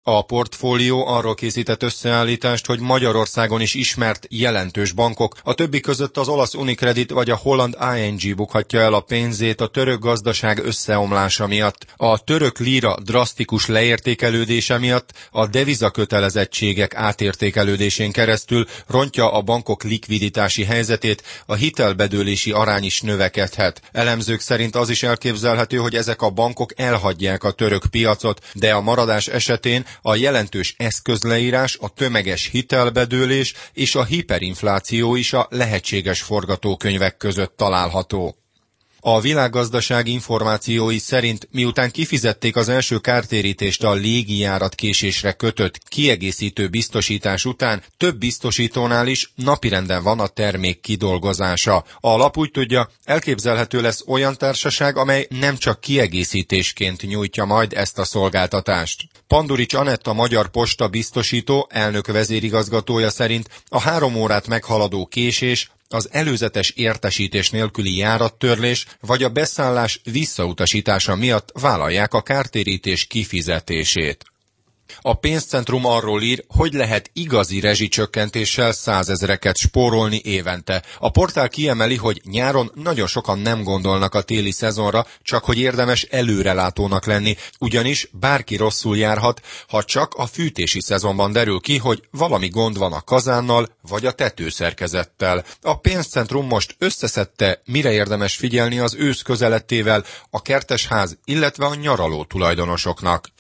A portfólió arról készített összeállítást, hogy Magyarországon is ismert jelentős bankok, a többi között az olasz Unicredit vagy a holland ING bukhatja el a pénzét a török gazdaság összeomlása miatt. A török líra drasztikus leértékelődése miatt a devizakötelezettségek átértékelődésén keresztül rontja a bankok likviditási helyzetét, a hitelbedőlési arány is növekedhet. Elemzők szerint az is elképzelhető, hogy ezek a bankok elhagyják a török piacot, de a maradás esetén a jelentős eszközleírás, a tömeges hitelbedőlés és a hiperinfláció is a lehetséges forgatókönyvek között található. A világgazdaság információi szerint, miután kifizették az első kártérítést a légijárat késésre kötött kiegészítő biztosítás után, több biztosítónál is napirenden van a termék kidolgozása. A lap úgy tudja, elképzelhető lesz olyan társaság, amely nem csak kiegészítésként nyújtja majd ezt a szolgáltatást. Pandurics Anett, a Magyar Posta biztosító elnök vezérigazgatója szerint a 3 órát meghaladó késés, az előzetes értesítés nélküli járattörlés vagy a beszállás visszautasítása miatt vállalják a kártérítés kifizetését. A pénzcentrum arról ír, hogy lehet igazi rezsicsökkentéssel 100 000-eket spórolni évente. A portál kiemeli, hogy nyáron nagyon sokan nem gondolnak a téli szezonra, csak hogy érdemes előrelátónak lenni, ugyanis bárki rosszul járhat, ha csak a fűtési szezonban derül ki, hogy valami gond van a kazánnal vagy a tetőszerkezettel. A pénzcentrum most összeszedte, mire érdemes figyelni az ősz közelettével a kertesház, illetve a nyaraló tulajdonosoknak.